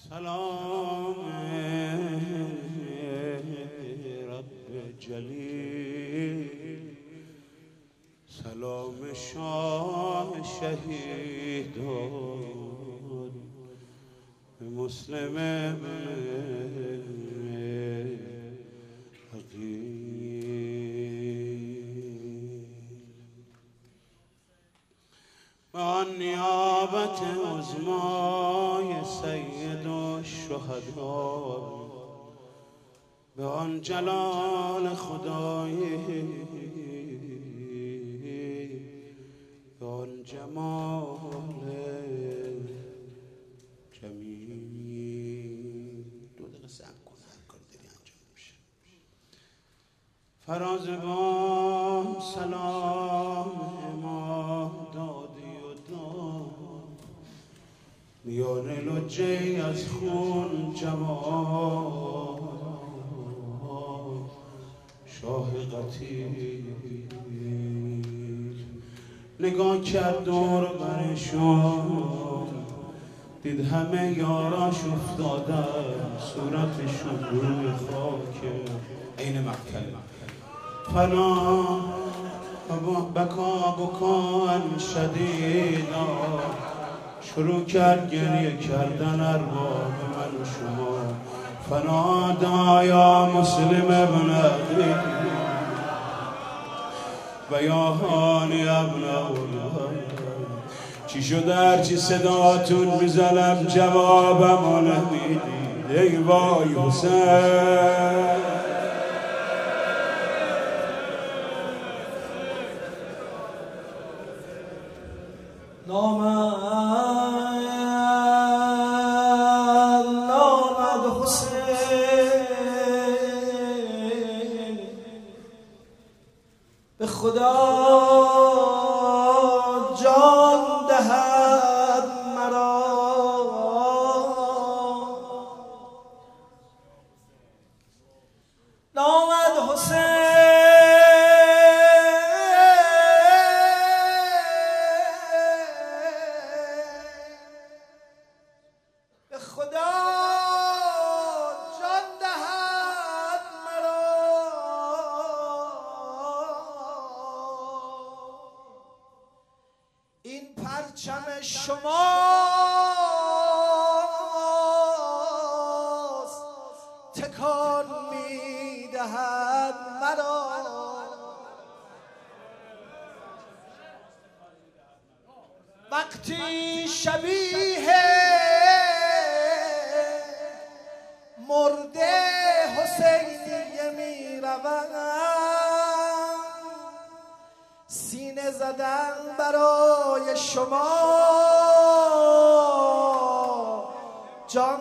سلام رب جلیل، سلام شاه شهیدان مسلم و آن نیابت عظمای سید الشهدا، به آن جلال خدایی، به آن جمال جمیل. دو دقیقه صبر کن، هر کاری داری انجام میشه. فراز بام سلام امام دادی و داد، میان لجه از خون جوان شاه قتیل. نگاه کرد دور برشون، دید همه یاراش افتادن، صورتشون روی خاک عین مقتل. فنا بکا بکان شدیدا، شروع کرد گریه کردن ارباب من و شما. فنادا یا مسلم ابن عقیل و یا هانی ابن اولاد، چی شده هرچی صداتون میزنم جوابمو نمیدید؟ ای وای حسین. نامد حسین، به خدا جان دهد مرا. نامد حسین، به خدا جان دهد مرا. این پرچم شماست، تکان میدهد مرا. وقتی شبیه مرده حسینیه میروم، سینه زدن برای شما جان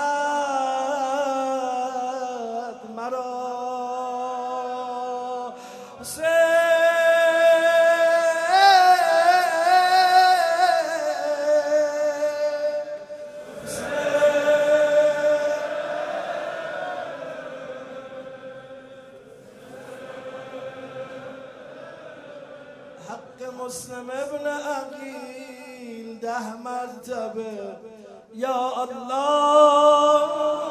دهد مرا. حسین حق مسلم ابن عقیل 10 مرتبه یا الله.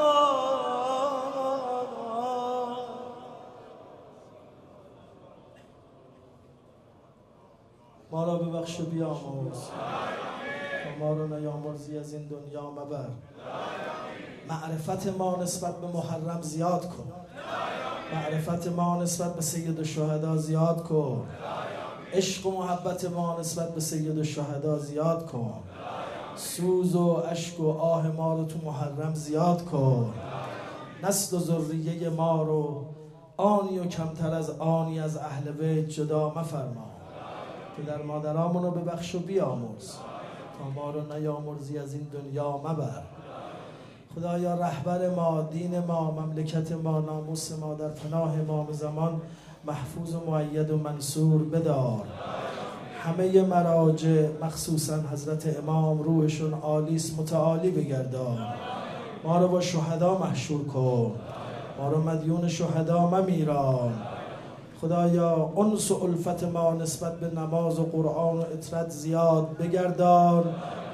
ما را ببخش و بیامرز، ما را نیامرزی از این دنیا مبر. معرفت ما نسبت به محرم زیاد کن، معرفت ما نسبت به سید الشهدا زیاد کن، عشق و محبت ما نسبت به سید الشهدا زیاد کن، سوز و اشک و آه ما رو تو محرم زیاد کن، نسل و ذریه ما رو آنی و کمتر از آنی از اهل بیت جدا مفرما. پدر مادرامون رو ببخش و بیامرز، تا ما رو نیامرزی از این دنیا مبر. خدایا رهبر ما، دین ما، مملکت ما، ناموس ما در پناه امام زمان محفوظ و مؤید و منصور بدار. همه مراجع مخصوصا حضرت امام روحشون عالیست، متعالی بگردان. ما رو با شهدا محشور کن، ما رو مدیون شهدا ممیران. خدایا انس و الفت ما نسبت به نماز و قرآن و اطرت زیاد بگردان.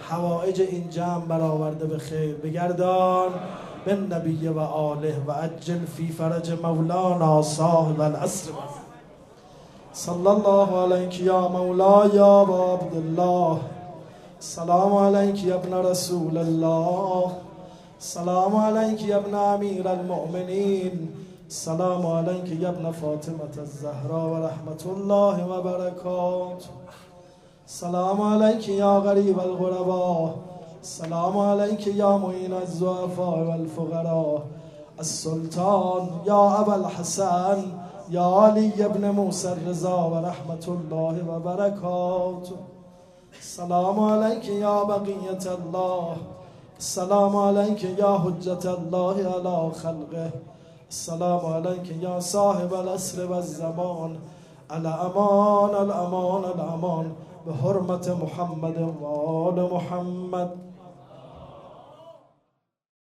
حوائج این جمع برآورده به خیر بگردان بالنبی و آله و عجل فی فرج مولانا صاحب العصر صلی الله علیک یا مولاي ابا عبدالله. سلام علیک یا ابن رسول الله. سلام علیک یا ابن امیر المؤمنین. سلام علیک یا ابن فاطمة الزهرا و رحمت الله و برکاته. سلام علیک یا غریب الغرباء. سلام علیک یا معین الضعفاء والفقراء. السلطان یا ابا الحسن یا علی ابن موسی الرضا و رحمت الله و برکاته. سلام علیک یا بقیت الله. السلام علیک یا حجت الله علی خلقه. السلام علیک یا صاحب العصر و الزمان. الامان الامان الامان به حرمت محمد و آل محمد.